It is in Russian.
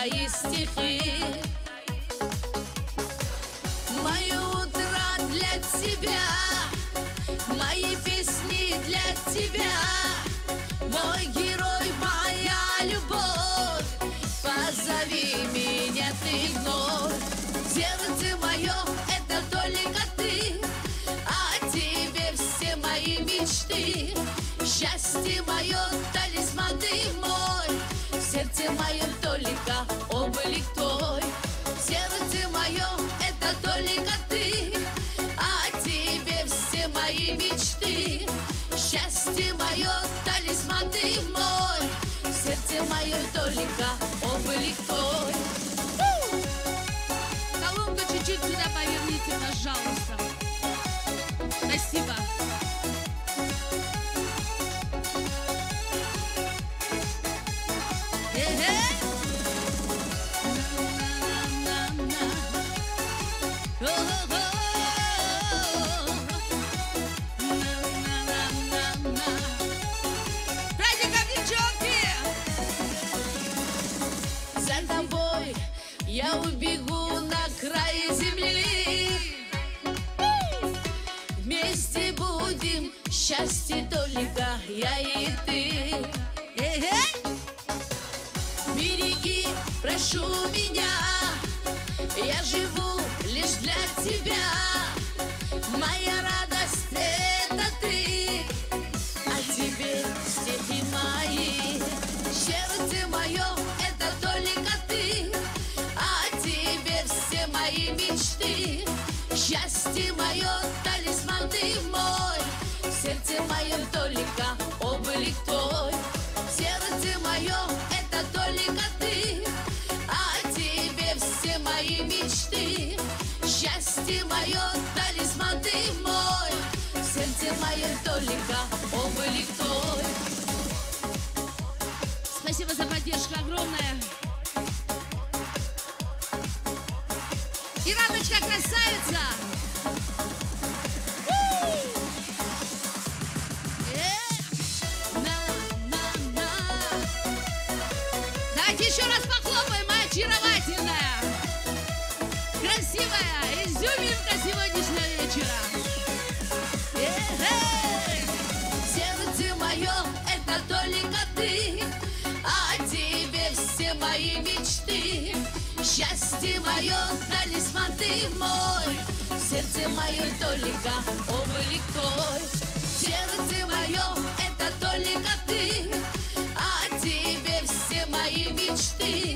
твои стихи. Мои утра для тебя, мои песни для тебя, мой герой, моя любовь, позови меня ты вновь. Сердце мое — это только ты, о тебе все мои мечты. Счастье мое, талисман ты мой, сердце мое только облик твой. Сердце мое — это только ты, о тебе все мои мечты. Счастье мое, талисман ты мой, сердце мое только облик твой. Колонку чуть-чуть сюда поверните, пожалуйста. Спасибо. За тобой я убегу на край земли. Вместе будем, счастье только я и ты. Береги, прошу меня, я живу лишь для тебя. Моя радость — это ты, а тебе стихи мои. Сердце мое — это только ты, а тебе все мои мечты. Счастье мое, талисман ты мой, сердце мое только облик твой. Сердце мое — это только ты, а тебе все мои мечты. Счастье мое, талисман ты мой, сердце мое только облик твой. Спасибо за поддержку огромное. Ираночка красавица. Давайте еще раз похлопаем, очаровательная, красивая изюминка сегодняшнего вечера. Сердце мое — это только ты, а тебе все мои мечты. Счастье мое, талисман ты мой, сердце мое только облик твой. Сердце мое — это только ты, а тебе все мои мечты.